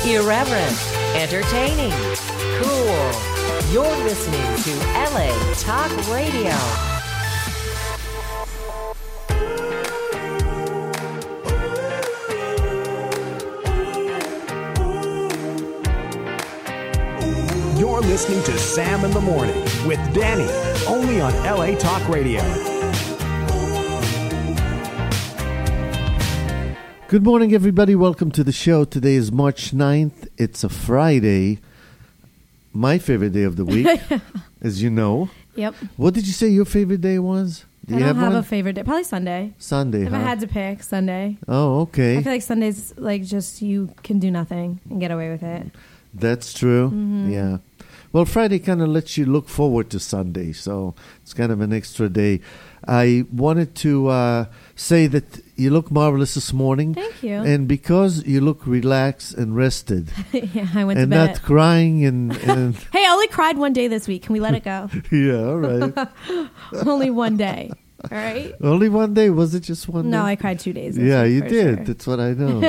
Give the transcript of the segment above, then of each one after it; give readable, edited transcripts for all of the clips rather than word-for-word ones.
Irreverent, entertaining, cool. You're listening to LA Talk Radio. You're listening to Sam in the Morning with Danny, only on LA Talk Radio. Good morning, everybody. Welcome to the show. Today is March 9th. It's a Friday. My favorite day of the week, as you know. Yep. What did you say your favorite day was? I don't have a favorite day. Probably Sunday. Sunday, If I had to pick, Sunday. Oh, okay. I feel like Sunday's like just you can do nothing and get away with it. That's true. Mm-hmm. Yeah. Well, Friday kind of lets you look forward to Sunday, so it's kind of an extra day. I wanted to say that you look marvelous this morning. Thank you. And because you look relaxed and rested. Yeah, I went and to bed. not crying and Hey, I only cried one day this week. Can we let it go? yeah, all right. Only one day. All right. Only one day? Was it just one day? No, I cried 2 days. Yeah, you did. Sure. That's what I know.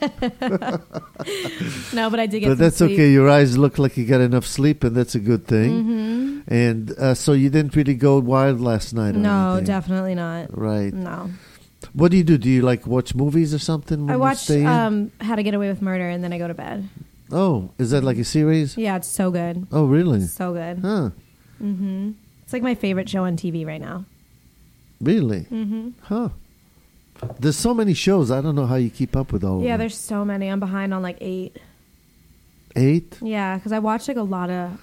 No, but I did get But some that's sleep. okay. Your eyes look like you got enough sleep, and that's a good thing. Mm-hmm. And so you didn't really go wild last night or No, anything? definitely not. Right. No. What do you do? Do you like watch movies or something when I you watched stay in? How to Get Away with Murder, and then I go to bed. Oh, is that like a series? Yeah, it's so good. Oh, really? So good. Huh. Mm-hmm. It's like my favorite show on TV right now. Really? Mm-hmm. Huh. There's so many shows. I don't know how you keep up with all of Yeah, them. there's so many. I'm behind on like 8. 8? Yeah, because I watch like a lot of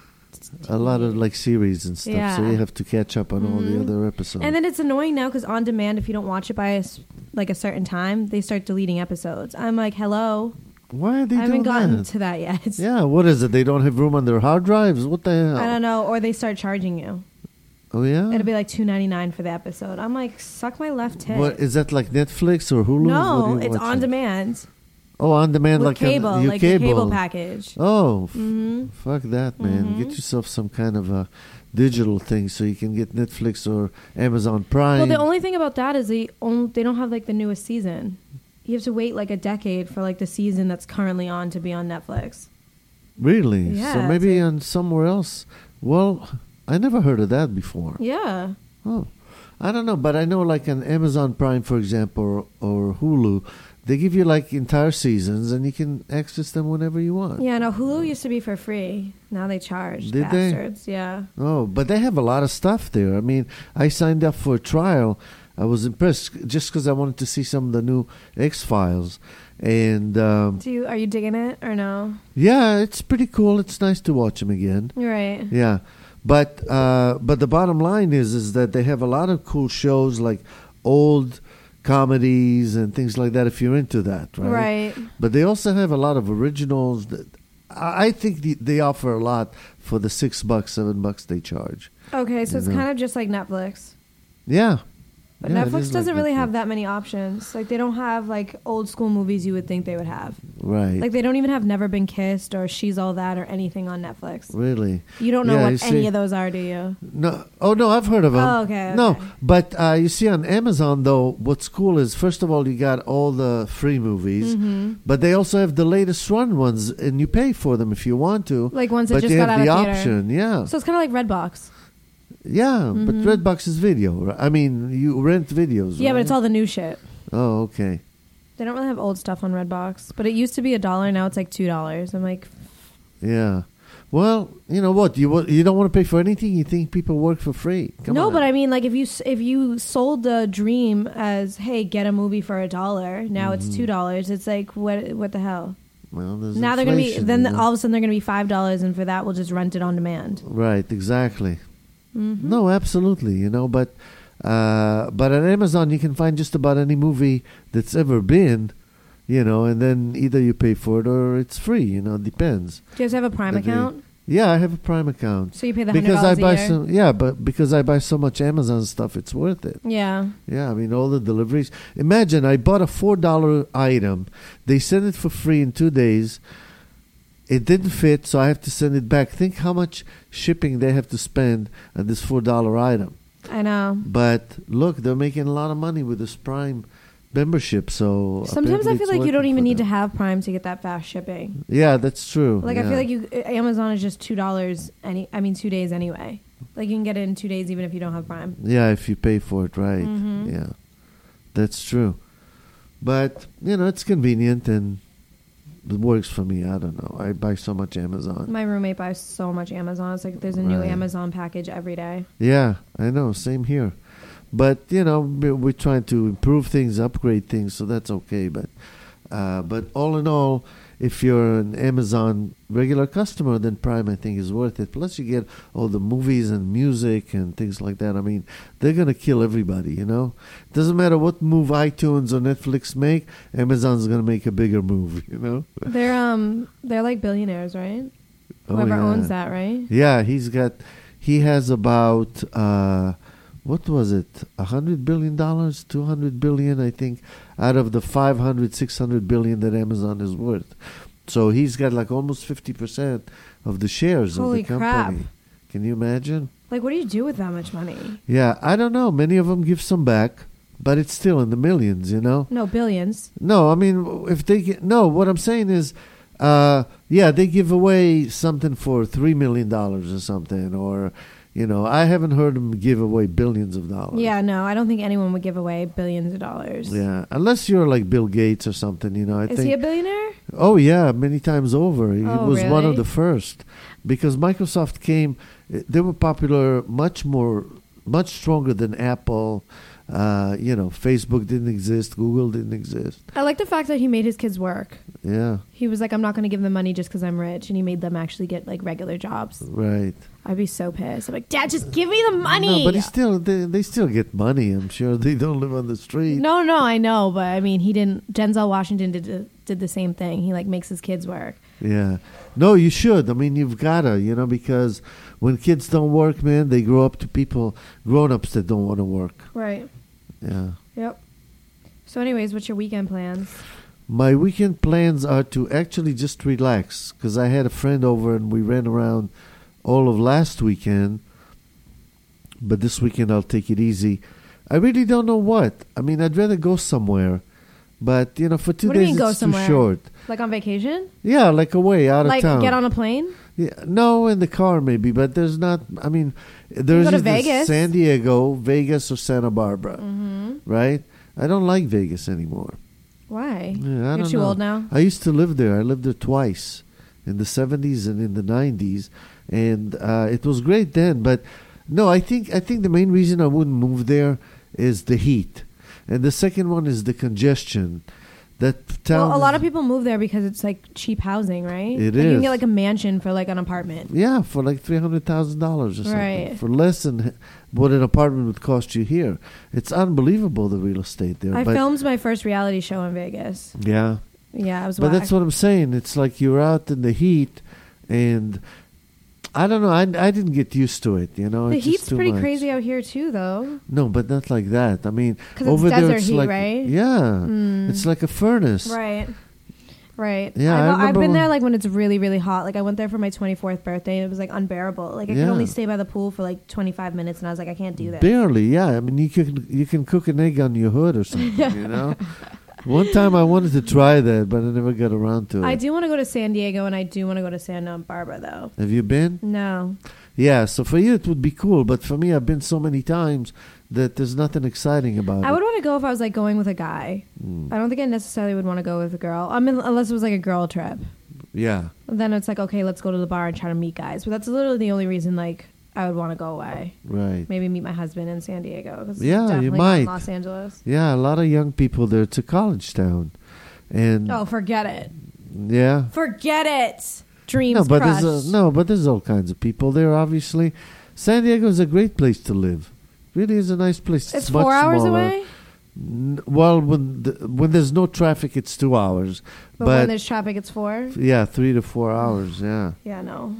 like series and stuff. Yeah. So you have to catch up on all the other episodes. And then it's annoying now because on demand, if you don't watch it by a certain time, they start deleting episodes. I'm like, hello. Why are they I haven't doing gotten that? to that yet. Yeah, what is it? They don't have room on their hard drives? What the hell? I don't know. Or they start charging you. Oh, yeah? It'll be like $2.99 for the episode. I'm like, suck my left tit. What, is that like Netflix or Hulu? No, What do you it's watch on it? demand. Oh, on demand, With like cable, your like the cable package. Oh, Mm-hmm. fuck that, man. Get yourself some kind of a digital thing so you can get Netflix or Amazon Prime. Well, the only thing about that is they don't have like the newest season. You have to wait like a decade for like the season that's currently on to be on Netflix. Really? Yeah, So maybe on somewhere else. Well, I never heard of that before. Yeah. Oh, I don't know, but I know like on Amazon Prime, for example, or Hulu, they give you like entire seasons and you can access them whenever you want. Yeah, no, Hulu used to be for free. Now they charge. Did they? Bastards. Yeah. Oh, but they have a lot of stuff there. I mean, I signed up for a trial. I was impressed just because I wanted to see some of the new X-Files. And Are you digging it or no? yeah, it's pretty cool. It's nice to watch them again. You're right. Yeah. But the bottom line is that they have a lot of cool shows like old comedies and things like that if you're into that, right? Right. But they also have a lot of originals that I think they offer a lot for the $6, $7 they charge. Okay, so it's kind of just like Netflix. Yeah. But Yeah, it Netflix is doesn't like really Netflix. have that many options. Like they don't have like old school movies you would think they would have. Right. Like they don't even have Never Been Kissed or She's All That or anything on Netflix. Really? You don't know Yeah, what you see- any of those are, do you? No. Oh, no, I've heard of them. Oh, okay, No, okay. but you see on Amazon, though, what's cool is, first of all, you got all the free movies, Mm-hmm. but they also have the latest run ones, and you pay for them if you want to. Like ones that but just you got have out the of theater. option, yeah. So it's kind of like Redbox. Yeah, but Redbox is video. Right? I mean, you rent videos, Yeah, right? but it's all the new shit. Oh, okay. They don't really have old stuff on Redbox. But it used to be $1. Now it's like $2. I'm like, Yeah. Well, you know what? You don't want to pay for anything? You think people work for free? Come no, on. but I mean, like if you sold the dream as, hey, get a movie for $1. Now it's $2. It's like what the hell? Well, there's Now they're gonna be inflation, then you know? all of a sudden they're gonna be $5, and for that we'll just rent it on demand. Right, exactly. No, absolutely. You know, but on Amazon you can find just about any movie that's ever been, you know, and then either you pay for it or it's free. You know, it depends. Do you guys have a Prime But account? Yeah, I have a Prime account. So you pay the because $100 I a buy year? but because I buy so much Amazon stuff, it's worth it. Yeah. Yeah, I mean all the deliveries. Imagine I bought a $4 item. They sent it for free in 2 days. It didn't fit, so I have to send it back. Think how much shipping they have to spend on this $4 item. I know. But look, they're making a lot of money with this Prime membership. So Sometimes I apparently feel it's like you don't working even for need to them. have Prime to get that fast shipping. Yeah, that's true. Like I feel like Amazon is just $2 2 days anyway. Like you can get it in 2 days even if you don't have Prime. Yeah, if you pay for it, right. Mhm. Yeah, that's true. But, it's convenient and it works for me. I don't know. I buy so much Amazon. My roommate buys so much Amazon. It's like there's a new Right. Amazon package every day. Yeah, I know. Same here. But, we're trying to improve things, upgrade things, so that's okay. But all in all, if you're an Amazon regular customer, then Prime, I think, is worth it. Plus, you get all the movies and music and things like that. I mean, they're going to kill everybody, Doesn't matter what move iTunes or Netflix make, Amazon's going to make a bigger move, They're like billionaires, right? Oh, Whoever yeah. owns that, right? Yeah, he has about, what was it, $100 billion, $200 billion, I think, out of the 500, 600 billion that Amazon is worth. So he's got like almost 50% of the shares Holy of the crap. company. Can you imagine? Like, what do you do with that much money? Yeah, I don't know. Many of them give some back, but it's still in the millions, No, billions. No, I mean, if they get, no, what I'm saying is, they give away something for $3 million or something, or, I haven't heard them give away billions of dollars. Yeah, no, I don't think anyone would give away billions of dollars. Yeah, unless you're like Bill Gates or something, I think. Is he a billionaire? Oh, yeah, many times over. He Oh, was one of really? the first. Because Microsoft came, they were popular much stronger than Apple. Facebook didn't exist. Google didn't exist. I like the fact that he made his kids work. Yeah, He was like, I'm not going to give them money just because I'm rich. And he made them actually get like regular jobs. right. I'd be so pissed. I'm like, Dad, just give me the money. No, but they still get money. I'm sure they don't live on the street. No, I know. But I mean, he didn't. Denzel Washington did the same thing. He like makes his kids work. Yeah. No, you should. I mean, you've got to, because when kids don't work, man, they grow up to grown-ups that don't want to work. Right. Yeah. Yep. So anyways, what's your weekend plans? My weekend plans are to actually just relax because I had a friend over and we ran around all of last weekend. But this weekend I'll take it easy. I really don't know what. I mean, I'd rather go somewhere. But, for 2 What do you days mean go it's somewhere? too short. Like on vacation? Yeah, like away, out Like of town. get on a plane? Yeah, no, in the car maybe, but there's not. I mean, there's go to either Vegas. San Diego, Vegas, or Santa Barbara, Mm-hmm. right? I don't like Vegas anymore. Why? Yeah, I You're don't too know. old now? I used to live there. I lived there twice, in the 70s and in the 90s, and it was great then. But no, I think the main reason I wouldn't move there is the heat, and the second one is the congestion. That town. Well, a lot of people move there because it's like cheap housing, right? It like You is. can get like a mansion for like an apartment. Yeah, for like $300,000 or something. Right. For less than what an apartment would cost you here. It's unbelievable, the real estate there. I but filmed my first reality show in Vegas. yeah. Yeah, I was But whack. that's what I'm saying. It's like you're out in the heat, and I don't know. I didn't get used to it, The it's just heat's too pretty much. crazy out here too, though. No, but not like that. I mean, 'Cause it's over there desert it's heat, like, right? yeah, Mm. it's like a furnace. Right. Yeah, I I've remember been there when- like when it's really, really hot. Like I went there for my 24th birthday and it was like unbearable. Like I could Yeah. only stay by the pool for like 25 minutes and I was like, I can't do this. Barely, yeah. I mean, you can cook an egg on your hood or something, One time I wanted to try that, but I never got around to it. I do want to go to San Diego and I do want to go to Santa Barbara though. Have you been? No. Yeah, so for you it would be cool, but for me I've been so many times that there's nothing exciting about I it. would want to go if I was like going with a guy. I don't think I necessarily would want to go with a girl. I mean, unless it was like a girl trip. Yeah. Then it's like, okay, let's go to the bar and try to meet guys. But that's literally the only reason like I would want to go away. Right. Maybe meet my husband in San Diego. 'Cause it's Yeah, you definitely might. not in Los Angeles. Yeah, a lot of young people there. It's a college town. And Oh, forget it. yeah. Forget it. Dreams No, but crushed. there's all kinds of people there obviously. San Diego is a great place to live. Really is a nice place. It's much 4 hours smaller. away? Well, when there's no traffic, it's 2 hours. But when there's traffic, it's 4? Yeah, 3 to 4 hours. Yeah. Yeah, no.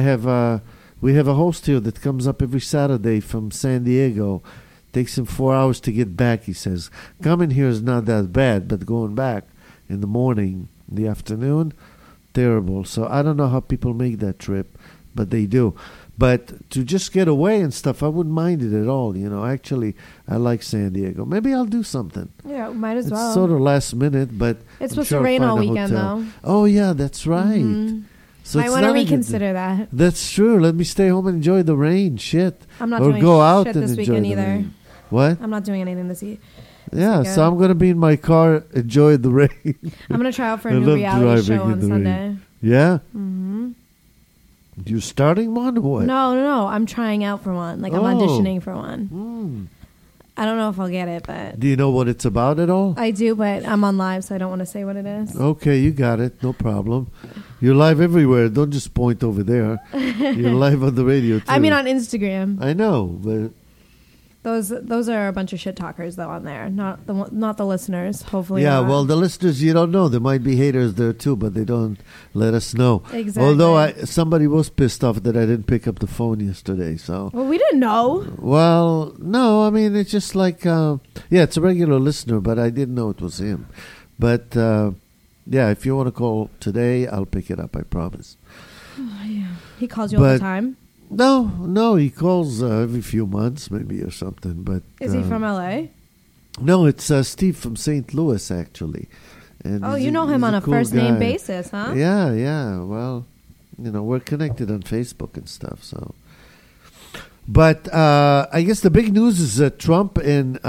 We have a host here that comes up every Saturday from San Diego. Takes him 4 hours to get back. He says, coming here is not that bad, but going back in the morning, in the afternoon, terrible. So I don't know how people make that trip, but they do. But to just get away and stuff, I wouldn't mind it at all. Actually, I like San Diego. Maybe I'll do something. Yeah, might as It's well. sort of last minute, but It's I'm supposed sure to rain I'll all find a weekend, hotel. though. Oh, yeah, that's right. Mhm. So Might it's want to not a good reconsider that. That's true. Let me stay home and enjoy the rain. Shit. I'm not or doing go out shit and this enjoy weekend the either. rain. What? I'm not doing anything this weekend. Yeah, weekend. so I'm going to be in my car, enjoy the rain. I'm going to try out for a I new love reality driving show in on the rain. Sunday. Yeah? hmm You starting one or what? No. I'm trying out for one. Like, I'm Oh. auditioning for one. Hmm. I don't know if I'll get it, but Do you know what it's about at all? I do, but I'm on live, so I don't want to say what it is. Okay, you got it. No problem. You're live everywhere. Don't just point over there. You're live on the radio, too. I mean, on Instagram. I know, but Those are a bunch of shit talkers, though, on there. Not the listeners, hopefully yeah, not. well, the listeners, you don't know. There might be haters there, too, but they don't let us know. Exactly. Although somebody was pissed off that I didn't pick up the phone yesterday, so... Well, we didn't know. Well, no, I mean, it's just like... yeah, it's a regular listener, but I didn't know it was him. But, yeah, if you want to call today, I'll pick it up, I promise. He calls you all the But- time. No, he calls every few months, maybe, or something, but... Is he from L.A.? No, it's Steve from St. Louis, actually. And Oh, he's you know him he's on a cool first-name guy. basis, huh? Yeah. Well, we're connected on Facebook and stuff, so... But I guess the big news is that Trump and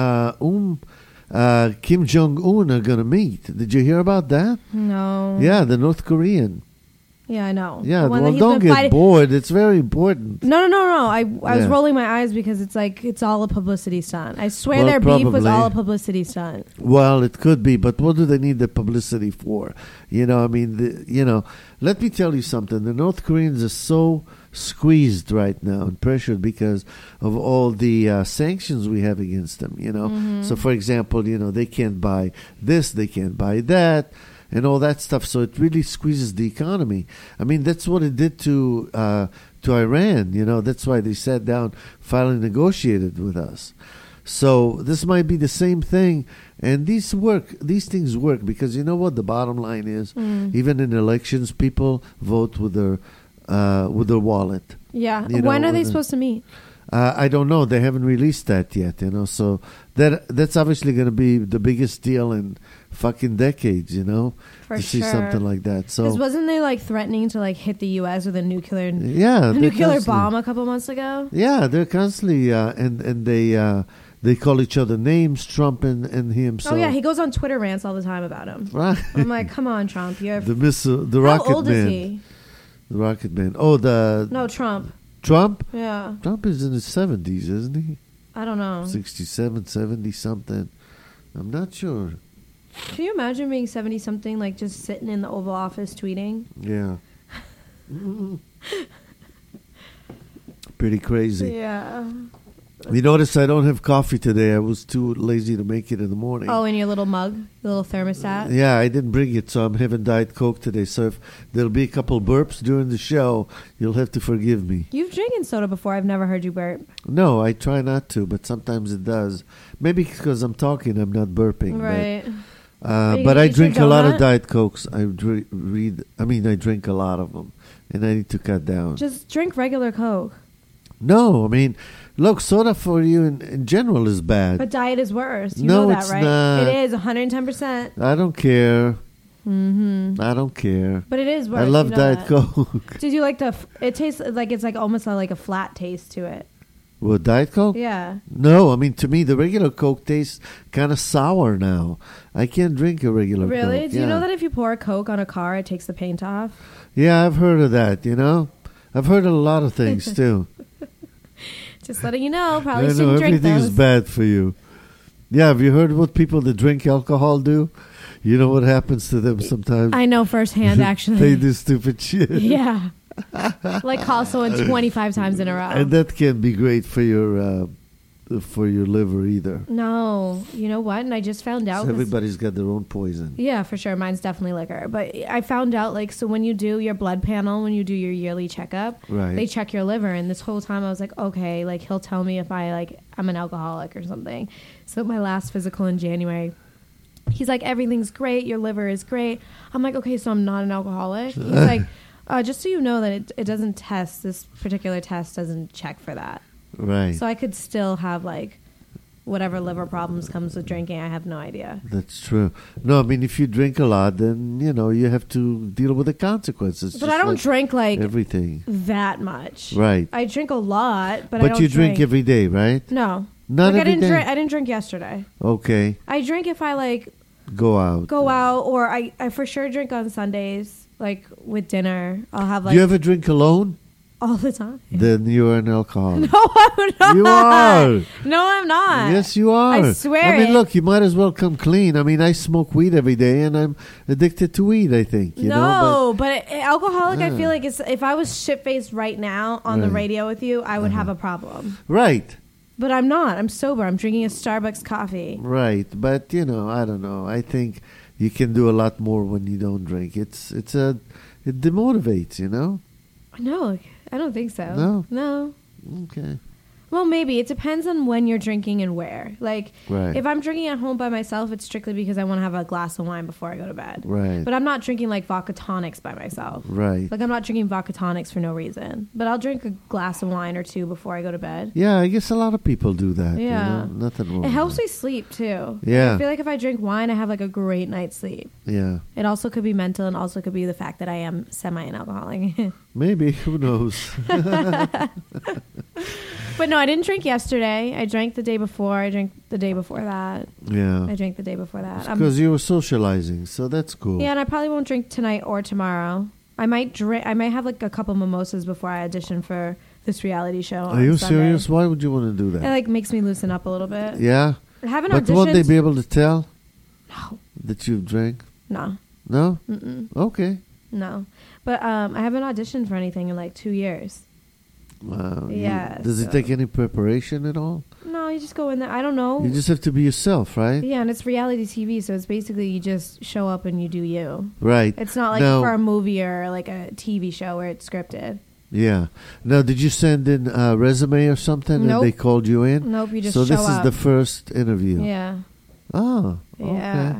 Kim Jong-un are going to meet. Did you hear about that? No. Yeah, the North Korean. Yeah, I know. Yeah, The one that well, he's don't been get fighting- bored. It's very important. No. I was Yeah. rolling my eyes because it's all a publicity stunt. I swear Well, their beef was probably. all a publicity stunt. Well, it could be, but what do they need the publicity for? I mean, let me tell you something. The North Koreans are so squeezed right now and pressured because of all the sanctions we have against them, So, for example, they can't buy this, they can't buy that, and all that stuff. So it really squeezes the economy. I mean, that's what it did to Iran. That's why they sat down, finally negotiated with us. So this might be the same thing. And these things work because you know what the bottom line is? Even in elections, people vote with their wallet. Yeah. You When know, are they the- supposed to meet? I don't know. They haven't released that yet, So that's obviously going to be the biggest deal in fucking decades, For to see sure. something like that. So Because wasn't they threatening to hit the U.S. with a nuclear yeah, they're nuclear constantly- bomb a couple months ago? Yeah, they're constantly and they call each other names, Trump and him. So Oh yeah, he goes on Twitter rants all the time about him. right. I'm like, come on, Trump, you're The missile, the how rocket old man, is he? the rocket man. Oh, No, Trump. Trump. Yeah, Trump is in his 70s, isn't he? I don't know. 67, 70 something. I'm not sure. Can you imagine being 70 something, just sitting in the Oval Office tweeting? Yeah. Pretty crazy. Yeah. You notice I don't have coffee today. I was too lazy to make it in the morning. Oh, in your little mug, the little thermostat. Yeah, I didn't bring it, so I'm having Diet Coke today. So if there'll be a couple burps during the show, you'll have to forgive me. You've drinking soda before. I've never heard you burp. No, I try not to, but sometimes it does. Maybe because I'm talking, I'm not burping. Right. But I eat drink your a lot of donut? Diet Cokes. I drink a lot of them, and I need to cut down. Just drink regular Coke. No, I mean, look, soda for you in general is bad. But diet is worse. You No, know that, it's right? not. It is 110%. I don't care. Mm-hmm. I don't care. But it is worse. I love you know Diet that. Coke. Did you like it tastes like it's almost like a flat taste to it. What, Diet Coke? Yeah. No, I mean, to me, the regular Coke tastes kind of sour now. I can't drink a regular Really? Coke. Do you know that if you pour a Coke on a car, it takes the paint off? Yeah, I've heard of that, I've heard of a lot of things, too. Just letting you know. Probably I know, shouldn't drink everything those. is bad for you. Yeah, have you heard what people that drink alcohol do? You know what happens to them sometimes? I know firsthand, actually. They do stupid shit. Yeah. Like call someone 25 times in a row. And that can't be great for your liver either. No. You know what? And I just found out. So everybody's got their own poison. Yeah, for sure. Mine's definitely liquor. But I found out, so when you do your blood panel, when you do your yearly checkup, Right. they check your liver. And this whole time I was like, okay, he'll tell me if I'm an alcoholic or something. So my last physical in January, he's like, everything's great. Your liver is great. I'm like, okay, so I'm not an alcoholic. He's like, Just so you know that it doesn't test, this particular test doesn't check for that. Right. So I could still have like whatever liver problems comes with drinking. I have no idea. That's true. No, I mean, if you drink a lot, then, you have to deal with the consequences. But I don't drink like everything that much. Right. I drink a lot, but I don't you drink every day, right? No. Not like every day? I didn't drink yesterday. Okay. I drink if I like Go out, or I for sure drink on Sundays, like with dinner. I'll have like Do you ever drink alone? all the time. Then you are an alcoholic. No, I'm not. You are. No, I'm not. Yes, you are. I swear I mean, it. look, you might as well come clean. I mean, I smoke weed every day, and I'm addicted to weed, I think. You know? But alcoholic, I feel like if I was shit-faced right now on the Right. radio with you, I would have a problem. Right. But I'm not. I'm sober. I'm drinking a Starbucks coffee. Right. But, I don't know. I think you can do a lot more when you don't drink. It demotivates, No, I don't think so. No? No. Okay. Well, maybe. It depends on when you're drinking and where. Like, Right. if I'm drinking at home by myself, it's strictly because I want to have a glass of wine before I go to bed. Right. But I'm not drinking, like, vodka tonics by myself. Right. Like, I'm not drinking vodka tonics for no reason. But I'll drink a glass of wine or two before I go to bed. Yeah, I guess a lot of people do that. Yeah. Nothing wrong. It helps with me sleep, too. Yeah. I feel like if I drink wine, I have, like, a great night's sleep. that. Yeah. It also could be mental and also could be the fact that I am semi-an-alcoholic. Maybe. Who knows? But no, I didn't drink yesterday. I drank the day before. I drank the day before that. Yeah. I drank the day before that. Because you were socializing, so that's cool. Yeah, and I probably won't drink tonight or tomorrow. I might drink. I might have like a couple mimosas before I audition for this reality show. Are you serious? Why would you want to do It that? like makes me loosen up a little bit. Yeah. I haven't But auditioned. won't they be able to tell No, that you've drank? no, No? mm-mm, Okay. no. But I haven't auditioned for anything in like 2 years. Wow. Yeah, Does it so- take any preparation at all? No, you just go in there. I don't know. You just have to be yourself, right? Yeah, and it's reality TV, so it's basically you just show up and you do you. Right. It's not like Now- for a movie or like a TV show where it's scripted. Yeah. Now, did you send in a resume or something Nope. and they called you in? Nope, you just so show this up. is the first interview. Yeah. Oh, Yeah. okay.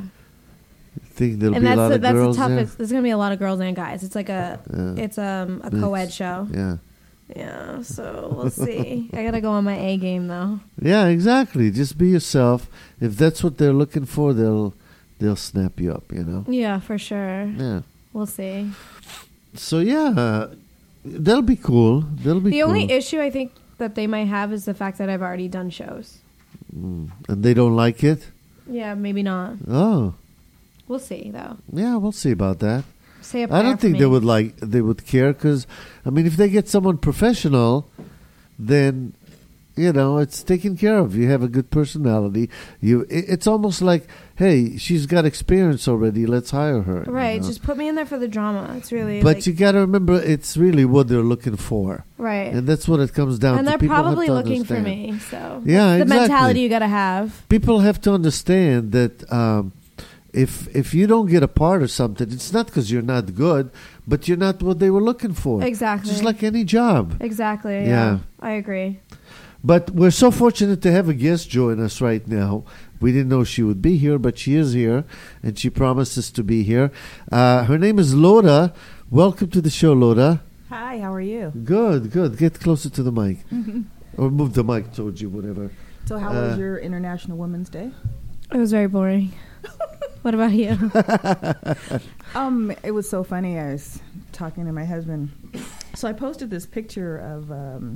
Think there'll And be a lot that's of the girls toughest. There's gonna be a lot of girls and guys. It's like a Mix. co-ed show. there? Yeah, so we'll see. I gotta go on my A game though. Yeah, exactly. Just be yourself. If that's what they're looking for, they'll snap you up. Yeah, for sure. Yeah. We'll see. So yeah, that'll be cool. That'll be The cool. only issue I think that they might have is the fact that I've already done shows. And they don't like it. Yeah, maybe not. Oh, We'll see though. yeah. We'll see about that. Say a prayer I don't for think me. they would care because, I mean, if they get someone professional, then it's taken care of. You have a good personality. It's almost like, hey, she's got experience already. Let's hire her. Right, just put me in there for the drama. It's really But like, you got to remember, it's really what they're looking for, right. and that's what it comes down And to. they're People have probably to looking for understand. me. So Yeah, the exactly. mentality you gotta have. People have to understand that if you don't get a part of something, it's not because you're not good, but you're not what they were looking for. Exactly. Just like any job. Exactly. Yeah. Yeah. I agree. But we're so fortunate to have a guest join us right now. We didn't know she would be here, but she is here, and she promises to be here. Her name is Loda. Welcome to the show, Loda. Hi, how are you? Good, good. Get closer to the mic. Or move the mic towards you, whatever. So how was your International Women's Day? It was very boring. What about you? It was so funny. I was talking to my husband. So I posted this picture of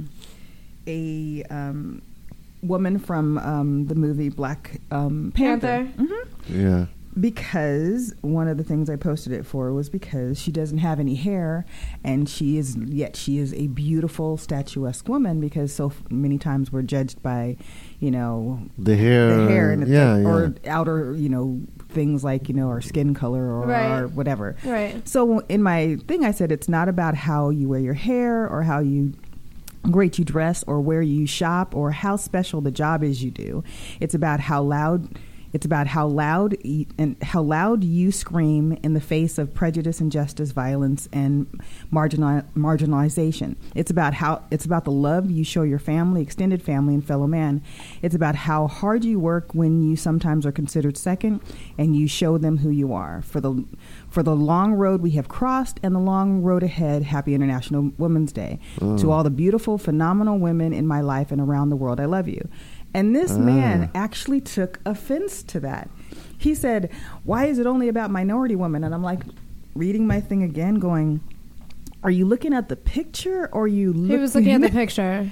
a woman from the movie Black Panther. Yeah. Because one of the things I posted it for was because she doesn't have any hair, and she is a beautiful, statuesque woman. Because so many times we're judged by, The hair. and or outer, things like our skin color or Right. our whatever. Right. So in my thing, I said it's not about how you wear your hair or how great you dress or where you shop or how special the job is you do. It's about how loud It's about how loud you scream in the face of prejudice, injustice, violence, and marginalization. It's about the love you show your family, extended family, and fellow man. It's about how hard you work when you sometimes are considered second, and you show them who you are. For the long road we have crossed and the long road ahead, happy International Women's Day. To all the beautiful, phenomenal women in my life and around the world, I love you. And this man actually took offense to that. He said, why is it only about minority women? And I'm like, reading my thing again, going, are you looking at the picture or you He was looking at the picture.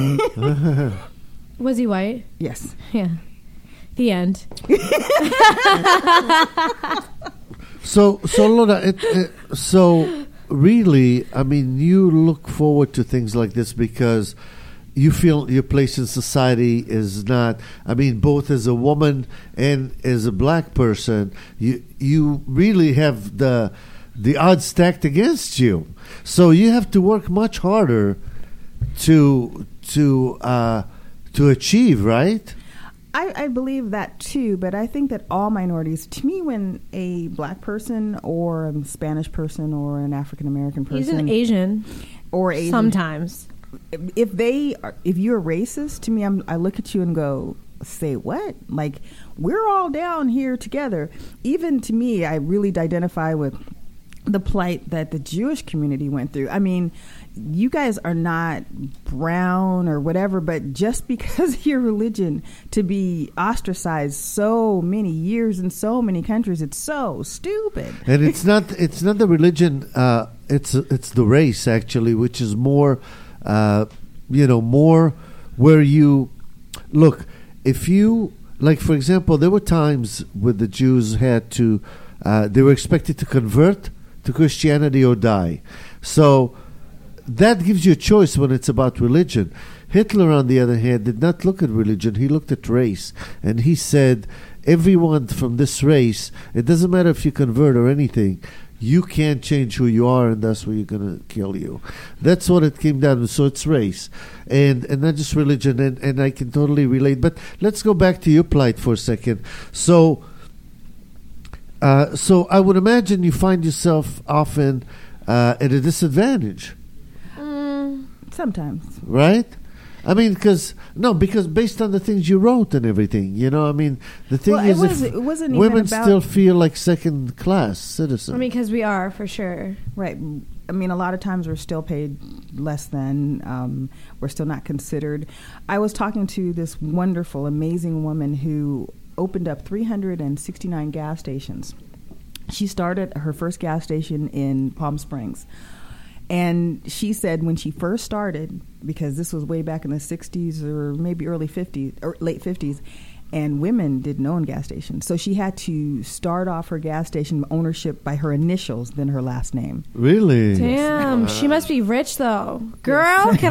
Was he white? Yes. Yeah. The end. So Lola, so really, I mean, you look forward to things like this because you feel your place in society is not, I mean, both as a woman and as a black person, you really have the odds stacked against you. So you have to work much harder to achieve, right? I believe that too, but I think that all minorities, to me, when a black person or a Spanish person or an African American person, He's an Asian. Or Asian, sometimes. If you're racist, to me, I look at you and go, say what? Like, we're all down here together. Even to me, I really identify with the plight that the Jewish community went through. I mean, you guys are not brown or whatever, but just because of your religion, to be ostracized so many years in so many countries, it's so stupid. And it's not the religion, it's the race actually, which is more, more where you look. If you, like, for example, there were times when the Jews had to, they were expected to convert to Christianity or die. So that gives you a choice when it's about religion. Hitler, on the other hand, did not look at religion. He looked at race. And he said, everyone from this race, it doesn't matter if you convert or anything, you can't change who you are, and that's where you're going to kill you. That's what it came down to. So it's race and not just religion. And I can totally relate. But let's go back to your plight for a second. So I would imagine you find yourself often at a disadvantage. Sometimes. Right? I mean, because based on the things you wrote and everything, I mean, the thing is, it wasn't women even about, still feel like second-class citizens. I mean, because we are, for sure. Right. I mean, a lot of times we're still paid less than, we're still not considered. I was talking to this wonderful, amazing woman who opened up 369 gas stations. She started her first gas station in Palm Springs. And she said when she first started, because this was way back in the 60s or maybe early 50s or late 50s, and women didn't own gas stations. So she had to start off her gas station ownership by her initials, then her last name. Really? Damn, she must be rich though. Girl, can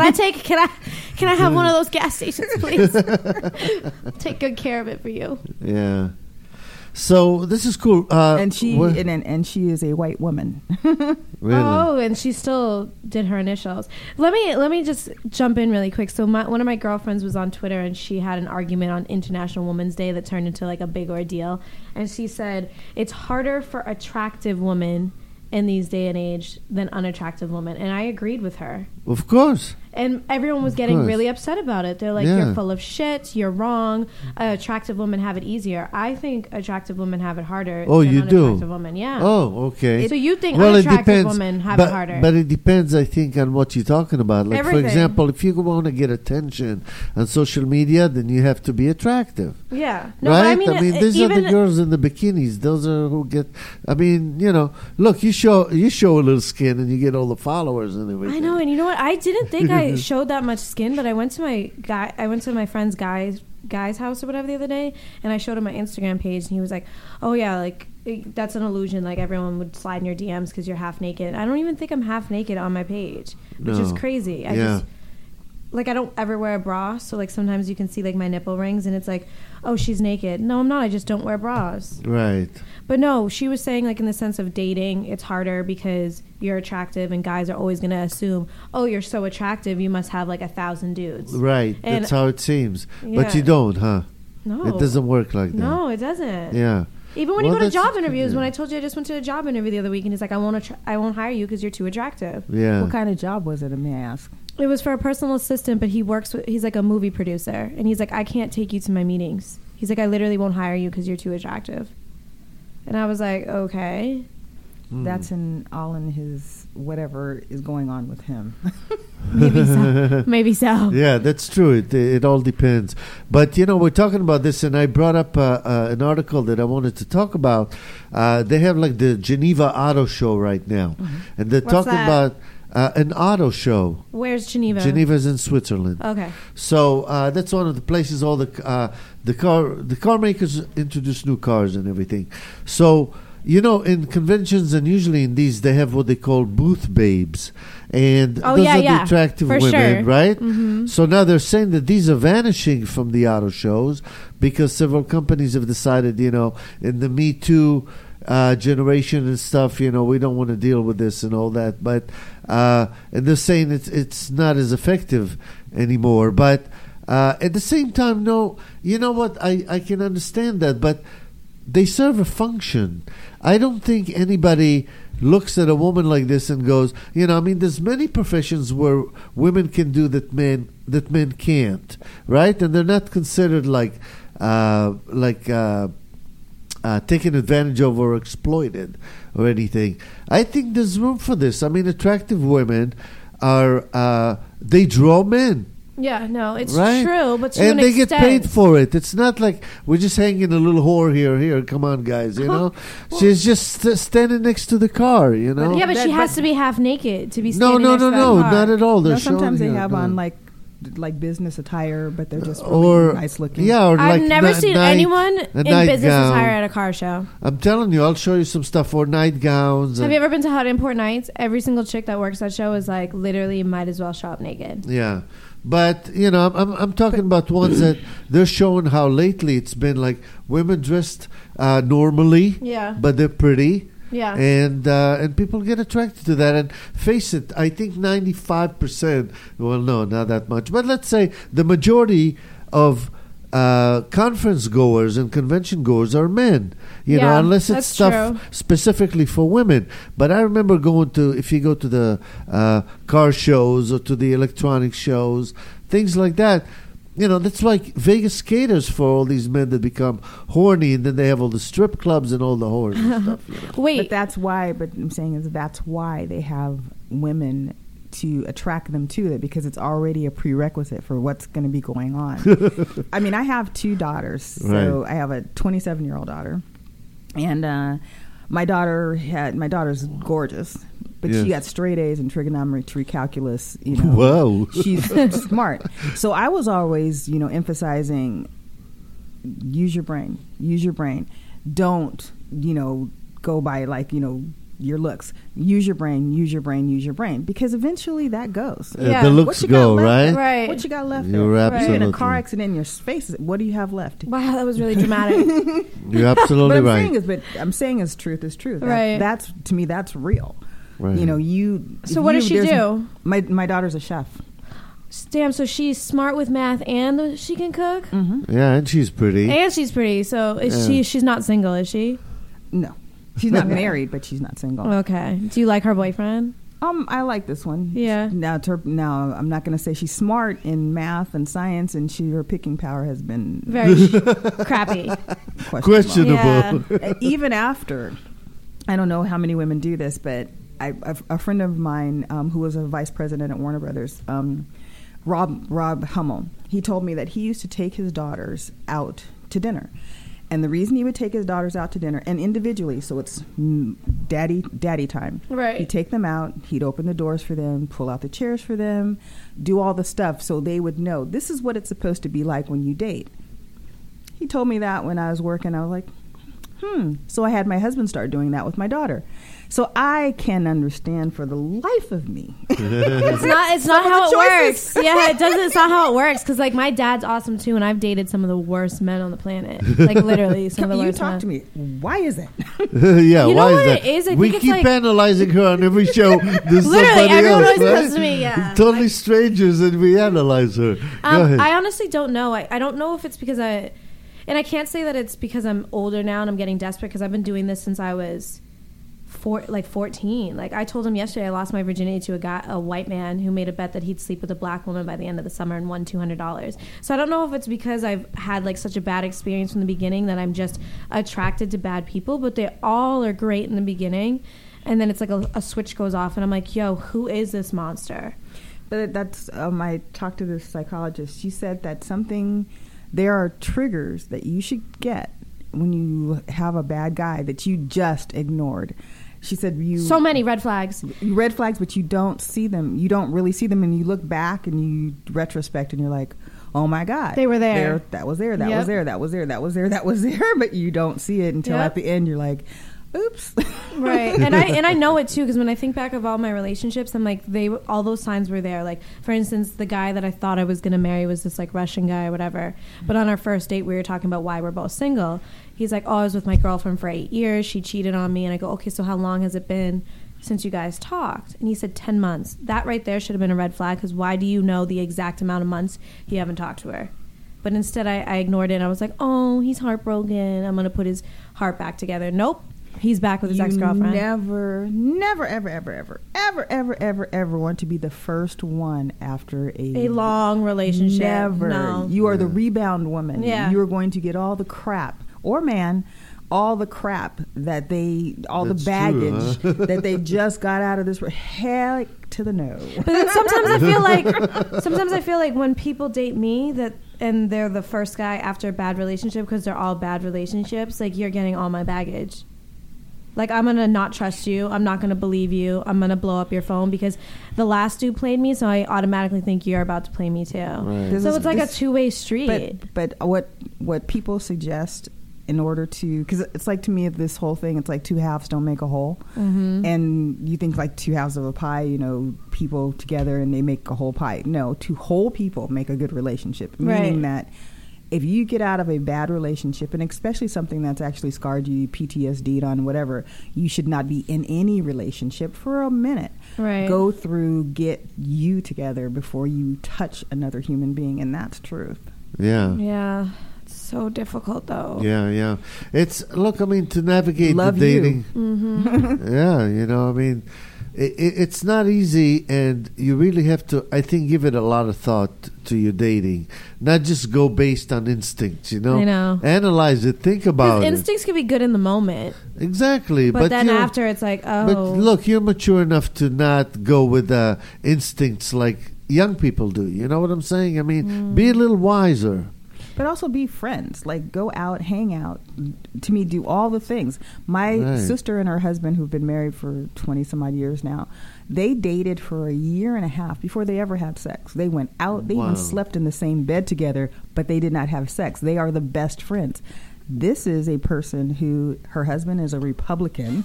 I have one of those gas stations, please? Take good care of it for you. Yeah. So this is cool. And she is a white woman. Really? Oh, and she still did her initials. Let me just jump in really quick. So one of my girlfriends was on Twitter, and she had an argument on International Women's Day that turned into like a big ordeal. And she said it's harder for attractive women in these day and age than unattractive women. And I agreed with her. Of course. And everyone was getting really upset about it. They're like, you're full of shit. You're wrong. Attractive women have it easier. I think attractive women have it harder. Oh, than you do? unattractive women, yeah. Oh, okay. So you think unattractive women have it harder? But it depends, I think, on what you're talking about. Like, Everything. for example, if you want to get attention on social media, then you have to be attractive. Yeah. No, right? But I mean, these are the girls in the bikinis. Those are who get. I mean, look, you show a little skin and you get all the followers and everything. I know, and you know what? I didn't think I showed that much skin, but I went to my friend's guy's house or whatever the other day, and I showed him my Instagram page, and he was like, "Oh yeah, like that's an illusion. Like everyone would slide in your DMs because you're half naked." I don't even think I'm half naked on my page, which is crazy. I don't ever wear a bra, so like sometimes you can see like my nipple rings, and it's like, oh, she's naked. No, I'm not. I just don't wear bras. Right. But no, she was saying like in the sense of dating, it's harder because you're attractive, and guys are always going to assume, oh, you're so attractive, you must have like 1,000 dudes. Right. And that's how it seems. Yeah. But you don't, huh? No. It doesn't work like that. No, it doesn't. Yeah. Even when you Well, go to that's- job interviews, yeah. when I told you I just went to a job interview the other week, and he's like, I won't hire you because you're too attractive. Yeah. What kind of job was it, may I ask? It was for a personal assistant, but he's like a movie producer, and he's like, I can't take you to my meetings. He's like, I literally won't hire you because you're too attractive. And I was like, okay. That's all in his whatever is going on with him. Maybe so. Maybe so. Yeah, that's true. It all depends. But, we're talking about this, and I brought up an article that I wanted to talk about. They have like the Geneva Auto Show right now. And they're What's talking that? about an auto show. Where's Geneva? Geneva's in Switzerland. Okay. So that's one of the places all the car makers introduce new cars and everything. So in conventions and usually in these they have what they call booth babes, and those are the attractive for women, sure. right? Mm-hmm. So now they're saying that these are vanishing from the auto shows because several companies have decided, in the Me Too generation and stuff, we don't want to deal with this and all that. But and they're saying it's not as effective anymore. But at the same time, no, you know what? I can understand that, but they serve a function. I don't think anybody looks at a woman like this and goes, there's many professions where women can do that men can't, right? And they're not considered like taken advantage of or exploited or anything. I think there's room for this. Attractive women are they draw men. Yeah, no, it's right? true, but to and an they extent. get paid for it. It's not like we're just hanging a little whore here. Come on, guys, She's just standing next to the car, Yeah, but she has to be half naked to be No, standing next to that car. not at all. They're sometimes they showing have her, on no. like business attire, but they're just really nice looking. Yeah, or I've like never seen anyone a in night business gown. attire at a car show. I'm telling you, I'll show you some stuff for night gowns. Have you ever been to Hot Import Nights? Every single chick that works that show is like literally might as well show up naked. Yeah. But, I'm talking about ones that they're showing how lately it's been like women dressed normally, Yeah. but they're pretty. Yeah. And people get attracted to that. And face it, I think 95%, well, no, not that much, but let's say the majority of conference goers and convention goers are men, Yeah, unless it's that's stuff true. specifically for women. But I remember if you go to the car shows or to the electronic shows, things like that, that's like Vegas skaters for all these men that become horny, and then they have all the strip clubs and all the whores and stuff. Wait, But that's why. But I'm saying that's why they have women to attract them to it, because it's already a prerequisite for what's going to be going on. I have two daughters. So Right. I have a 27-year-old daughter, and my daughter's gorgeous, but Yes. she got straight A's in trigonometry, calculus. Whoa. She's smart. So I was always, emphasizing use your brain. Don't, go by your looks. Use your brain, because eventually that goes. Yeah. The What looks you got go, left? right? right. What you got left? You're there? absolutely You're in a car accident in your face. What do you have left? Wow, that was really dramatic. You're absolutely But right. I'm saying is truth is truth. Right. That's to me, that's real. Right. So what does she do? My daughter's a chef. Damn, so she's smart with math and she can cook? Yeah, and she's pretty. And she's pretty. So she's not single, is she? No, she's not married, but she's not single. Okay. Do you like her boyfriend? I like this one. Yeah. Now I'm not going to say she's smart in math and science, and her picking power has been Very crappy. Questionable. Yeah. Even after, I don't know how many women do this, but a friend of mine who was a vice president at Warner Brothers, Rob Hummel, he told me that he used to take his daughters out to dinner. And the reason he would take his daughters out to dinner, and individually, so it's daddy time. Right. He'd take them out, he'd open the doors for them, pull out the chairs for them, do all the stuff so they would know this is what it's supposed to be like when you date. He told me that when I was working. I was like, So I had my husband start doing that with my daughter. So I can understand for the life of me. It's not how it works. Yeah, it doesn't. It's not how it works. Because like my dad's awesome too, and I've dated some of the worst men on the planet. Like literally, some of the You worst. talk men. to me. Why is that? Yeah, You know why what is that? it is? I we think it's keep like- analyzing her on every show. There's Literally, somebody everyone else, always right? comes to me. Yeah. Totally strangers, and we analyze her. Go ahead. I honestly don't know. I don't know if it's because And I can't say that it's because I'm older now and I'm getting desperate, because I've been doing this since I was 14. Like, I told him yesterday I lost my virginity to a white man who made a bet that he'd sleep with a black woman by the end of the summer and won $200. So I don't know if it's because I've had like such a bad experience from the beginning that I'm just attracted to bad people, but they all are great in the beginning, and then it's like a switch goes off and I'm like, yo, who is this monster? But that's I talked to this psychologist. She said that there are triggers that you should get when you have a bad guy that you just ignored. She said so many red flags, but you don't see them. You don't really see them, and you look back and you retrospect, and you're like, oh my God, they were there. That was there. That was there. That was there. That was there. That was there. But you don't see it until at the end. You're like, oops. Right. And I know it too, because when I think back of all my relationships, I'm like, all those signs were there. Like, for instance, the guy that I thought I was going to marry was this like Russian guy or whatever. But on our first date, we were talking about why we're both single. He's like, oh, I was with my girlfriend for 8 years. She cheated on me. And I go, okay, so how long has it been since you guys talked? And he said 10 months. That right there should have been a red flag, because why do you know the exact amount of months you haven't talked to her? But instead I ignored it. And I was like, oh, he's heartbroken. I'm going to put his heart back together. Nope. He's back with his ex-girlfriend. Never, ever want to be the first one after a long relationship. Never. No. You are the rebound woman. Yeah. You are going to get all the crap, or man, all the crap that the baggage that they just got out of this. Heck to the no. But then sometimes I feel like when people date me and they're the first guy after a bad relationship, because they're all bad relationships, like, you're getting all my baggage. Like, I'm going to not trust you. I'm not going to believe you. I'm going to blow up your phone because the last dude played me, so I automatically think you're about to play me too. Right. So it's like a two-way street. But what people suggest in order to, because it's like, to me, this whole thing, it's like two halves don't make a whole. Mm-hmm. And you think like two halves of a pie, people together and they make a whole pie. No, two whole people make a good relationship. Meaning that if you get out of a bad relationship, and especially something that's actually scarred you, PTSD'd on, whatever, you should not be in any relationship for a minute. Right. Go through, get you together before you touch another human being, and that's truth. Yeah. Yeah. It's so difficult, though. Yeah. To navigate the dating. Mm-hmm. Yeah, it's not easy, and you really have to, I think, give it a lot of thought to your dating. Not just go based on instincts, I know. Analyze it, think about it. Instincts can be good in the moment. Exactly. But then after, it's like, oh. But look, you're mature enough to not go with instincts like young people do. You know what I'm saying? Be a little wiser. But also be friends. Like, go out, hang out. To me, do all the things. My sister and her husband, who've been married for 20 some odd years now, they dated for a year and a half before they ever had sex. They went out. They even slept in the same bed together, but they did not have sex. They are the best friends. This is a person who, her husband is a Republican.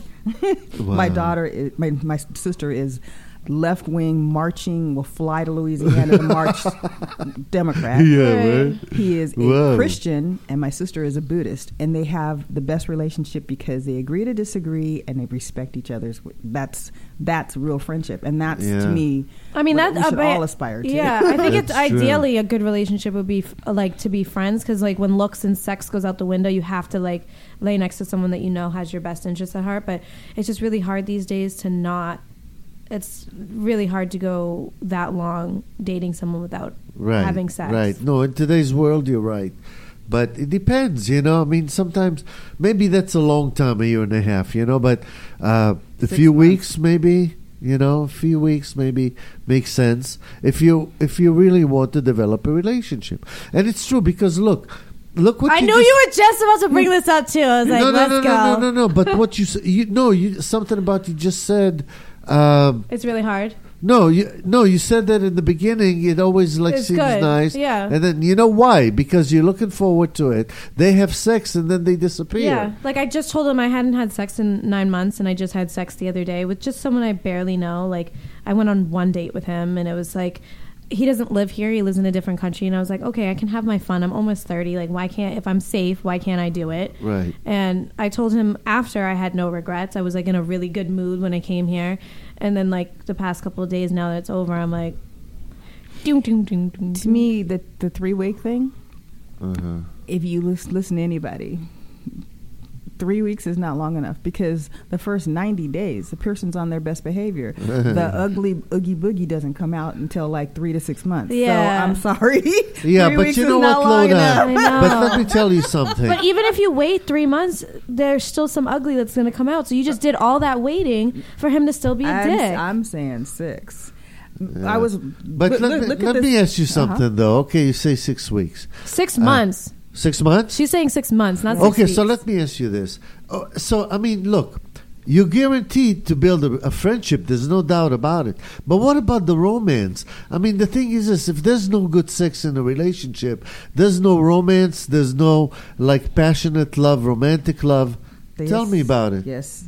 My daughter, my sister is left-wing, marching, will fly to Louisiana to march, Democrat. Yeah, right. He is a Christian, and my sister is a Buddhist, and they have the best relationship because they agree to disagree and they respect each other's. That's real friendship, and that's to me. We should all aspire to. Yeah, I think it's ideally a good relationship would be to be friends, because like when looks and sex goes out the window, you have to like lay next to someone that has your best interests at heart. But it's just really hard these days to not. It's really hard to go that long dating someone without having sex. Right. No, in today's world, you're right. But it depends, sometimes maybe that's a long time, a year and a half, but a few weeks maybe, a few weeks maybe makes sense if you really want to develop a relationship. And it's true because look what I knew you were just about to bring this up too. I was like, let's go. No. But what you something about you just said. It's really hard. No, you said that in the beginning. It always seems good. Nice, yeah. And then you know why? Because you're looking forward to it. They have sex and then they disappear. Yeah, like I just told him I hadn't had sex in 9 months, and I just had sex the other day with just someone I barely know. Like I went on one date with him, and it was like. He doesn't live here. He lives in a different country. And I was like, okay, I can have my fun. I'm almost 30. Like, if I'm safe, why can't I do it? Right. And I told him after I had no regrets. I was like in a really good mood when I came here. And then like the past couple of days now that it's over, I'm like, to me, the 3-week thing, if you listen to anybody, 3 weeks is not long enough, because the first 90 days, the person's on their best behavior. The ugly oogie boogie doesn't come out until like 3 to 6 months. Yeah. So I'm sorry. Yeah, 3 but weeks you is know not what, long Lona? enough. But let me tell you something. But even if you wait 3 months, there's still some ugly that's going to come out. So you just did all that waiting for him to still be a dick. I'm saying 6. Yeah. I was. But look let at me this. ask you something, though. Okay, you say 6 weeks. 6 months. 6 months? She's saying 6 months, not 6 Okay, weeks. so let me ask you this. So, I mean, look, you're guaranteed to build a friendship. There's no doubt about it. But what about the romance? I mean, the thing is this, if there's no good sex in a relationship, there's no romance, there's no, like, passionate love, romantic love. Tell me about it. Yes.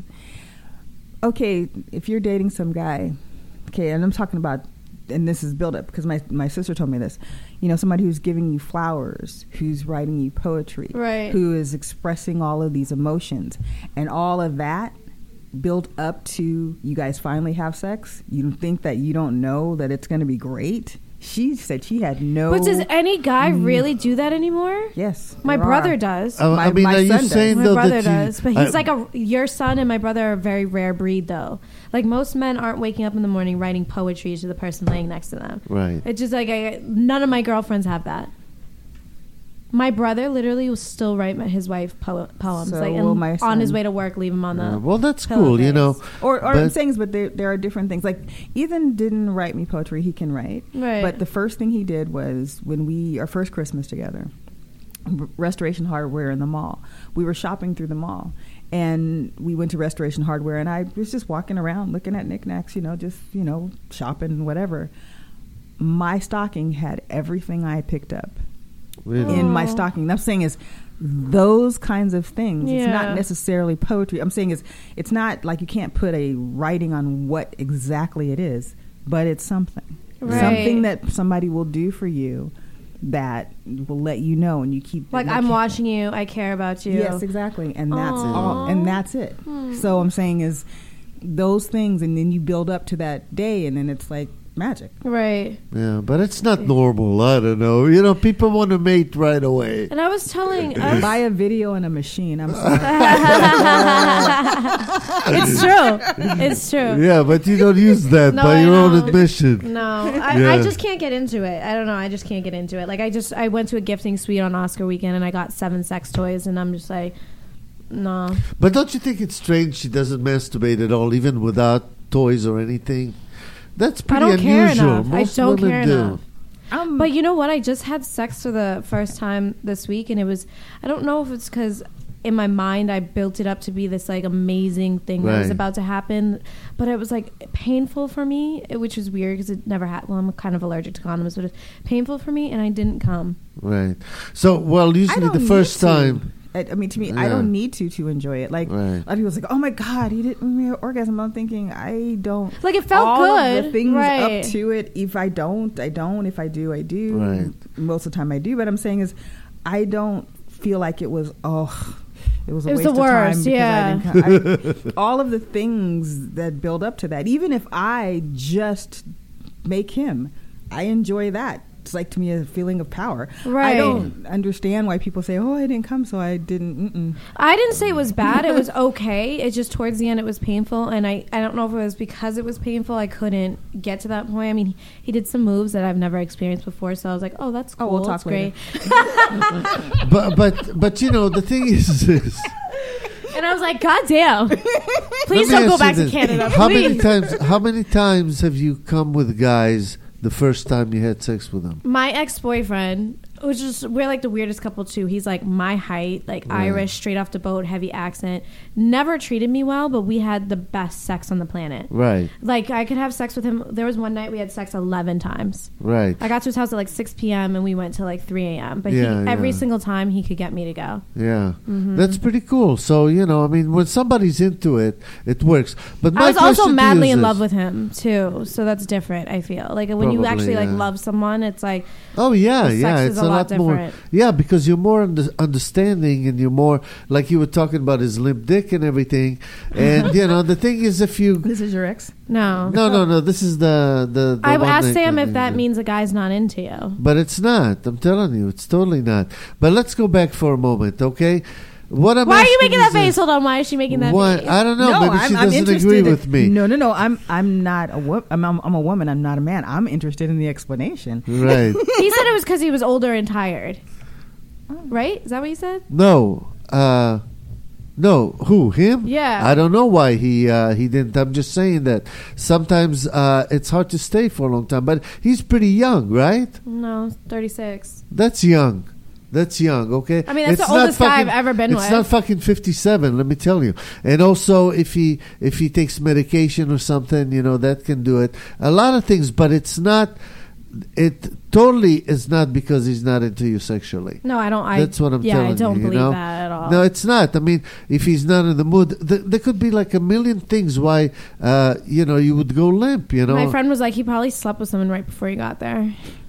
Okay, if you're dating some guy, okay, and I'm talking about, and this is build up because my sister told me this, you know, somebody who's giving you flowers, who's writing you poetry, right, who is expressing all of these emotions, and all of that built up to you guys finally have sex. You think that you don't know that it's going to be great? She said she had no. But does any guy really do that anymore? Yes, my there brother are. does. I mean, my are you son saying My though brother that does, but he's like your son and my brother are a very rare breed, though. Like most men aren't waking up in the morning writing poetry to the person laying next to them. Right. It's just like none of my girlfriends have that. My brother literally will still write his wife poems, So like will my on son. his way to work, leave him on the. well, that's pillow cool, you case. know. Or I'm saying is, but there are different things. Like Ethan didn't write me poetry; he can write. Right. But the first thing he did was when our first Christmas together, Restoration Hardware in the mall. We were shopping through the mall, and we went to Restoration Hardware, and I was just walking around looking at knickknacks, just shopping, whatever. My stocking had everything I picked up. Really? In my stocking. And I'm saying is those kinds of things. Yeah. It's not necessarily poetry. I'm saying is it's not like you can't put a writing on what exactly it is, but it's something. Right. Something that somebody will do for you that will let you know, and you keep Like, I'm watching you, I care about you. Yes, exactly. And that's Aww. all. And that's it. So I'm saying is those things, and then you build up to that day, and then it's like magic. Right. Yeah, but it's not normal. I don't know. People want to mate right away. And I was telling Buy a video and a machine. I'm sorry. It's true. It's true. Yeah, but you don't use that No, by I your own know. admission. No, I Yeah. just can't get into it. I don't know. I just can't get into it. Like I went to a gifting suite on Oscar weekend and I got 7 sex toys and I'm just like, no. But don't you think it's strange she doesn't masturbate at all, even without toys or anything? That's I pretty don't care unusual. enough. Most I don't women care do. enough. But you know what? I just had sex for the first time this week, and it was, I don't know if it's because in my mind I built it up to be this like amazing thing that was Right. about to happen, but it was like painful for me, which was weird because it never had. Well, I'm kind of allergic to condoms, but it's painful for me, and I didn't come. Right. So, well, I usually don't the need first to. time. I mean, to me, I Yeah. don't need to enjoy it. Like, Right. a lot of people's like, oh my God, he didn't orgasm. I'm thinking, I don't. Like, it felt all good. Of the things Right. up to it. If I don't, I don't. If I do, I do. Right. Most of the time I do. But I'm saying is, I don't feel like it was, it was a It was waste the of time. worst, because yeah. I didn't all of the things that build up to that, even if I just make him, I enjoy that. It's like, to me, a feeling of power. Right. I don't understand why people say, oh, I didn't come, so I didn't. I didn't say it was bad. It was okay. It just towards the end it was painful, and I don't know if it was because it was painful I couldn't get to that point. I mean, he did some moves that I've never experienced before, so I was like, oh, that's cool. Oh, we'll That's talk later. great. But the thing is this. And I was like, God damn. Please Let me don't go ask back you to this. Canada. How many times have you come with guys the first time you had sex with them? My ex-boyfriend, which is, we're like the weirdest couple too. He's like my height, like Right. Irish, straight off the boat, heavy accent. Never treated me well, but we had the best sex on the planet. Right, Like, I could have sex with him. There was one night we had sex 11 times. right. I got to his house at like 6 p.m. and we went till like 3 a.m. But Yeah, every yeah. single time he could get me to go. Yeah, that's pretty cool. So, I mean, when somebody's into it, it works. But my I was also question to madly you is in this. love with him too. So that's different, I feel. Like when you Probably, actually like yeah. love someone, it's like Oh, yeah, the yeah. sex It's is a a lot more. different. Yeah, because you're more understanding, and you're more like you were talking about his limp dick and everything. And the thing is, if you This is your ex? no, this is the I've one asked night Sam thing, if that yeah. means a guy's not into you. But it's not. I'm telling you, it's totally not. But let's go back for a moment, okay? What I'm Why are you asking making that is this. face? Hold on. Why is she making that What? face? I don't know. Maybe she doesn't interested agree with me. No. I'm not a woman. I'm a woman. I'm not a man. I'm interested in the explanation. Right. He said it was because he was older and tired. Right? Is that what you said? No. No. Who? Him? Yeah. I don't know why he didn't. I'm just saying that sometimes it's hard to stay for a long time. But he's pretty young, right? No, 36. That's young. That's young, okay? I mean, that's It's the not oldest guy I've ever been with. It's not fucking 57, let me tell you. And also, if he takes medication or something, that can do it. A lot of things, but it's not. It totally is not because he's not into you sexually. No, I don't. That's what I'm telling you. I don't you believe know? that at all. No, it's not. I mean, if he's not in the mood, there could be like a million things why, you would go limp, My friend was like, he probably slept with someone right before he got there.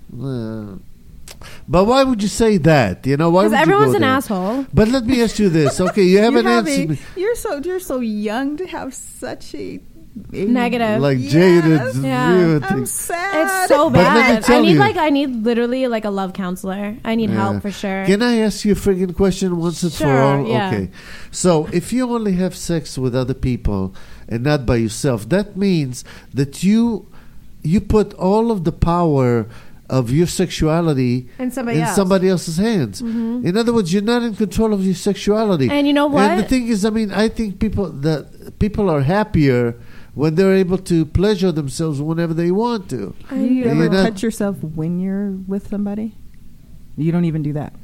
But why would you say that? Why would Because you everyone's go an there? asshole. But let me ask you this. Okay, you haven't answered me. You're so young to have such a Negative. Like Yes. jaded Yeah. view of I'm things. sad. It's so But let me bad. tell you- I need literally like a love counselor. I need Yeah. help for sure. Can I ask you a friggin' question once and for Sure, all? yeah. Okay. So if you only have sex with other people and not by yourself, that means that you put all of the power of your sexuality And somebody in else. somebody else's hands. Mhm. In other words, you're not in control of your sexuality. And you know what? And the thing is, I think people are happier when they're able to pleasure themselves whenever they want to. Do you ever You're not- touch yourself when you're with somebody? You don't even do that.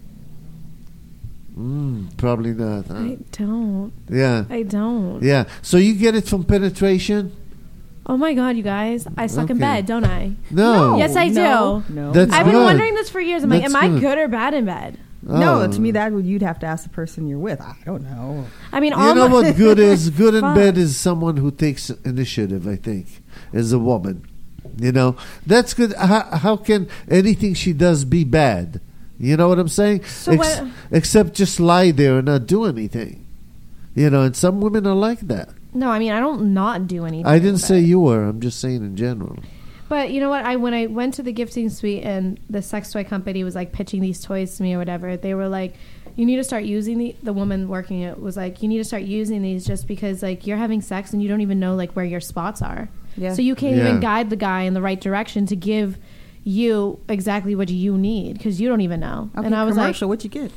Probably not. Huh? I don't. Yeah. I don't. Yeah. So you get it from penetration? Oh my god, you guys! I suck in Okay. bed, don't I? No. Yes, I No. do. No. That's I've been good. wondering this for years. I'm like, That's am I good. good or bad in bed? No, Oh. to me that you'd have to ask the person you're with. I don't know. I mean, You know what good is? Good in Fuck. bed is someone who takes initiative, I think, as a woman. That's good. How can anything she does be bad? You know what I'm saying? So what- Except just lie there and not do anything. And some women are like that. No, I mean, I don't not do anything. I didn't say but- you were. I'm just saying in general. But you know what? When I went to the gifting suite and the sex toy company was like pitching these toys to me or whatever, they were like, you need to start using the woman working it was like, you need to start using these just because like you're having sex and you don't even know like where your spots are. Yeah. So you can't Yeah. even guide the guy in the right direction to give you exactly what you need because you don't even know. Okay, And I was like, commercial, what you get?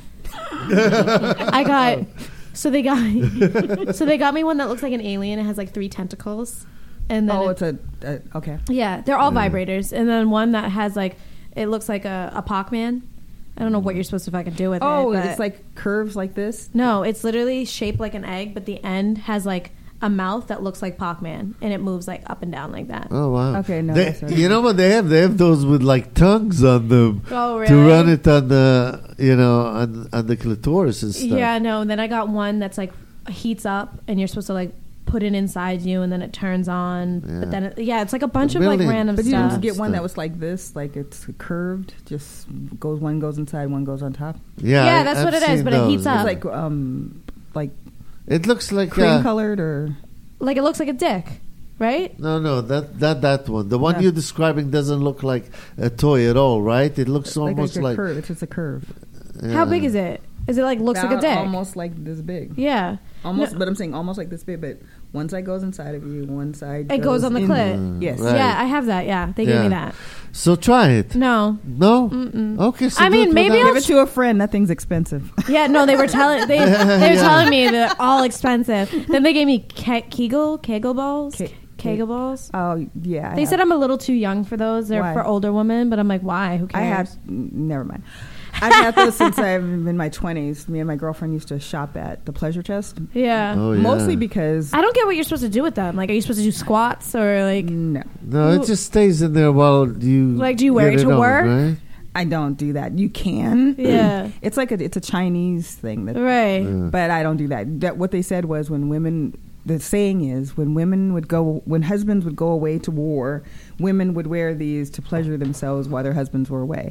I got. So they got me one that looks like an alien. It has like 3 tentacles, and then It's okay. yeah, they're all vibrators, and then one that has like it looks like a Pac-Man. I don't know what you're supposed to fucking do with it. Oh, but- it's like curves like this. no, it's literally shaped like an egg, but the end has like a mouth that looks like Pac-Man, and it moves like up and down like that. Oh wow. Okay, no, They- that's not you know what they have? They have those with like tongues on them Oh, really? to run it on the on the clitoris and stuff. Yeah, no. And then I got one that's like heats up, and you're supposed to like put it inside you, and then it turns on. Yeah. But then it's like a bunch of like Million. random But you stuff. didn't get one Stuff. that was like this, like it's curved, just one goes inside, one goes on top. Yeah, that's what it is, but it heats up. It's like It looks like cream colored or Like it looks like a dick, right? no, that one. The one Yeah. you're describing doesn't look like a toy at all, right? It looks almost a like. curve. It's just a curve. How big is it? Is it like looks like a About dick? almost like this big. Yeah. Almost, No. but I'm saying almost like this big. But one side goes inside of you, one side It goes on the in- clit. Yes. Right. Yeah, I have that. Yeah, they gave Yeah. me that. So try it. No. No. Mm-mm. Okay. So I do mean, it maybe without- Give it to a friend. That thing's expensive. Yeah, no, they were telling they were Yeah. telling me they're all expensive. Then they gave me Kegel balls. Ke- Kegel balls. Oh yeah. They said I'm a little too young for those. They're Why? for older women, but I'm like, why? Who I cares? have. Never mind. I've had those since I've been in my 20s. Me and my girlfriend used to shop at the Pleasure Chest. Yeah. Oh, yeah. Mostly because I don't get what you're supposed to do with them. Like, are you supposed to do squats or like? no, No, it just stays in there while you. Like, do you wear get it to on, work? Right? I don't do that. You can. Yeah. It's like it's a Chinese thing that, Right. Yeah. but I don't do that. That what they said was when women. The saying is when husbands would go away to war, women would wear these to pleasure themselves while their husbands were away.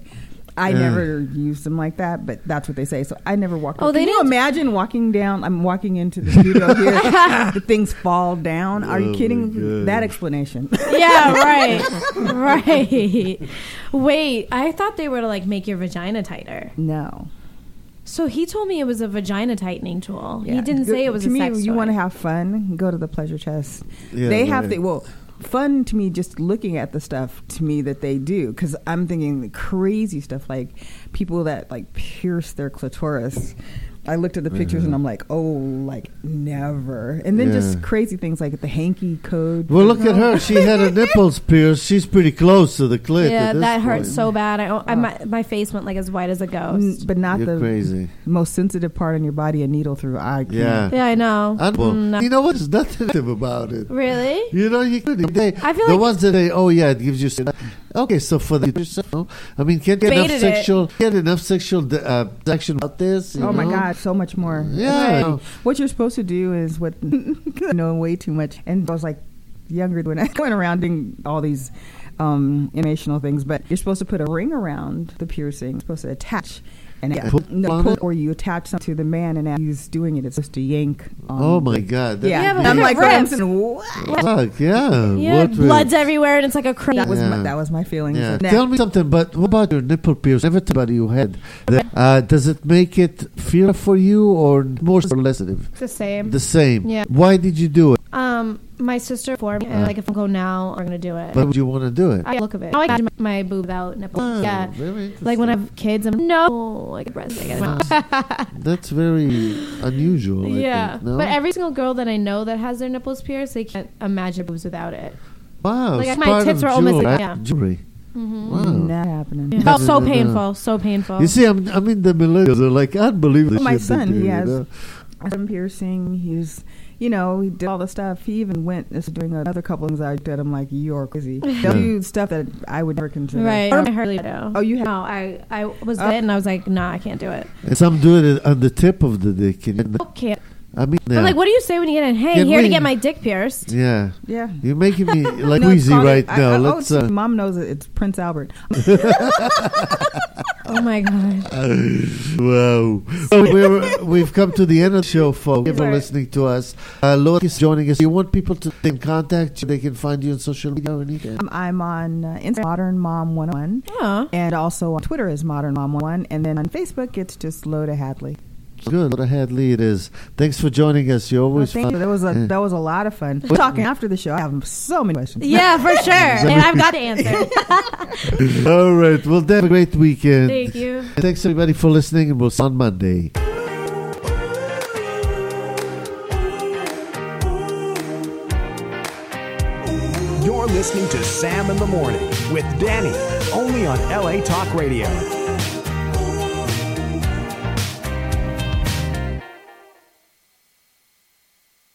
I never used them like that, but that's what they say. So I never walked. Oh, Can you imagine walking down? I'm walking into the studio here. The things fall down. Are you kidding? That explanation. Yeah, right. Wait, I thought they were to like make your vagina tighter. No. So he told me it was a vagina tightening tool. Yeah. He didn't say it was to a me, sex toy. You want to have fun? Go to the Pleasure Chest. Yeah, they have to. Well, fun to me just looking at the stuff to me that they do, because I'm thinking the crazy stuff like people that like pierce their clitoris. I looked at the pictures and I'm like, oh, like never. And then just crazy things like the hanky code. Well, look at her. She had her nipples pierced. She's pretty close to the clit. Yeah, that hurt so bad. My face went like as white as a ghost. But not You're the crazy. most sensitive part in your body, a needle through. I can't. Yeah, I know. No. You know what? There's nothing about it. Really? You know, you could. I feel the like ones that it gives you. Okay, so for the I mean, can't get enough sexual section about this. Oh my God, so much more. Yeah. Right. What you're supposed to do is what I know way too much. And I was like younger when I went around doing all these informational things, but you're supposed to put a ring around the piercing. You're supposed to attach. And or you attach something to the man, and as he's doing it, it's supposed to yank. Oh my God! Yeah, but I'm like, what? Yeah, blood's everywhere, and it's like a crazy. That was my feeling. Yeah. Tell me something. But what about your nipple piercing? Everybody you had, does it make it feel for you, or more or less? It's the same. The same. Yeah. Why did you do it? My sister informed me, like if I go now, I'm gonna do it. But would you want to do it? I look of it. I like my boob without nipples. Yeah, like when I have kids, I'm like breast. That's very unusual. I think, no? But every single girl that I know that has their nipples pierced, they can't imagine boobs without it. Wow, like my tits were almost jewelry. Mm-hmm. Wow, not happening. Yeah. Oh, so painful, so painful. You see, I'm in the millennials. They're like unbelievable. My son, he has some piercing. He's. He did all the stuff. He even went doing another couple of things. I looked at him like, you're crazy. They'll do stuff that I would never consider. Right. I hardly do. Oh, you have? No, I was it, and I was like, nah, I can't do it. And some do it on the tip of the dick. Okay. I mean, but like, what do you say when you get in? Hey, here to get my dick pierced. Yeah. Yeah. You're making me like queasy right now. Let's. Mom knows it. It's Prince Albert. Oh my God. Wow. So we've come to the end of the show, folks. Thank you for listening to us. Lois is joining us. You want people to stay in contact? They can find you on social media or anything? I'm on Instagram, Modern Mom 101. Yeah. And also on Twitter is Modern Mom 101. And then on Facebook, it's just Loda Hadley. Good. Loda Hadley it is. Thanks for joining us. You're always fun. That was a lot of fun. We're talking after the show. I have so many questions. Yeah, for sure. And I've got to answer. All right. Well, have a great weekend. Thank you. And thanks everybody for listening, and we'll see you on Monday. You're listening to Sam in the Morning with Danny, only on LA Talk Radio.